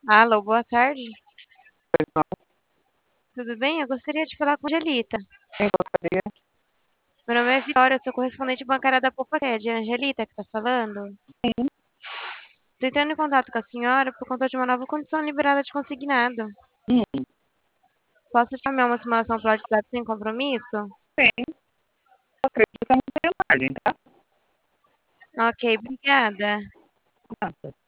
Alô, boa tarde. Pois não, Tudo bem? Eu gostaria de falar com a Angelita. quem gostaria? Meu nome é Vitória, eu sou correspondente bancária da Poupaqued. É a Angelita que está falando? Sim, Estou entrando em contato com a senhora por conta de uma nova condição liberada de consignado. Posso te enviar uma simulação pelo WhatsApp sem compromisso? tem. Acredito que eu não tenho margem, tá? Ok, obrigada. Nada.